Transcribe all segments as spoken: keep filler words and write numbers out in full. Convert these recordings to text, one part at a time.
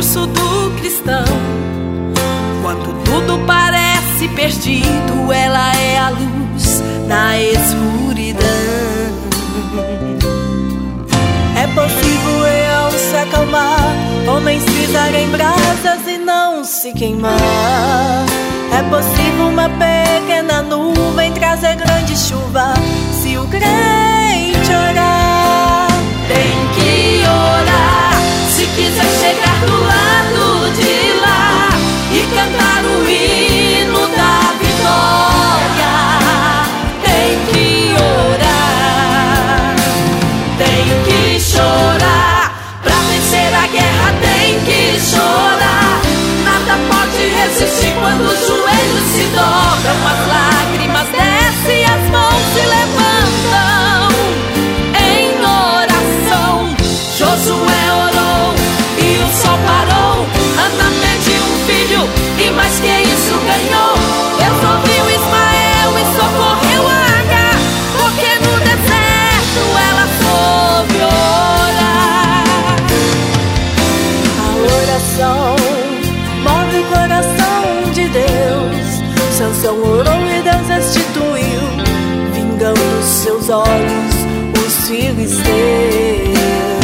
percurso do cristão. Quando tudo parece perdido, ela é a luz na escuridão. É possível o leão se acalmar, homens pisarem brasas e não se queimar. É possível uma pequena nuvem trazer grande chuva, se o crente orar. Tem que orar se quiser chegar do lado de lá e cantar o hino da vitória. Tem que orar, tem que chorar pra vencer a guerra. Tem que chorar, nada pode resistir quando os joelhos se dobram, as lágrimas descem, as mãos se levantam em oração. Josué orou e o sol parou, Ana pediu um filho e mais que isso ganhou. Deus ouviu Ismael e socorreu a Agar, porque no deserto ela soube orar. A oração move o coração de Deus. Sansão orou e Deus restituiu, vingando seus olhos os filisteus.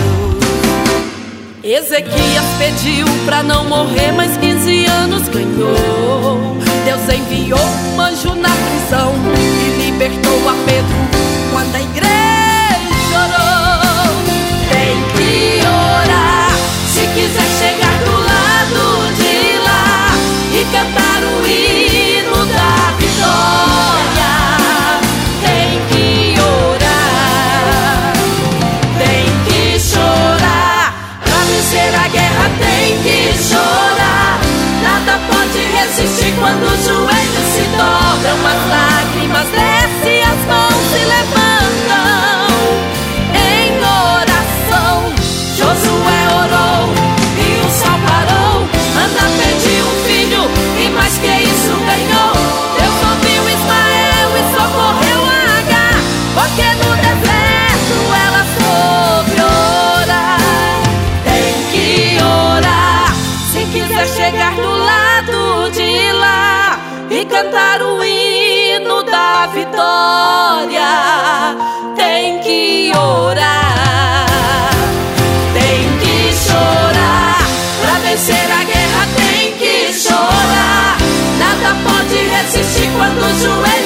Ezequias pediu pra não morrer, mas quinze anos ganhou. Deus enviou um anjo na prisão e libertou a Pedro quando a igreja orou. Tem que orar se quiser chegar do lado de lá e cantar o hino da vitória. Tem que orar, tem que chorar pra vencer a guerra. Tem que chorar, nada pode resistir quando os joelhos se dobram, as lágrimas descem, as mãos se levantam em oração. Josué orou e o sol parou, Ana pediu um filho e mais que isso ganhou. Deus ouviu Ismael e socorreu a Agar, porque no deserto ela soube orar. Tem que orar se quiser chegar do lado de lá e cantar o hino da vitória. Tem que orar, tem que chorar pra vencer a guerra. Tem que chorar, nada pode resistir quando o joelho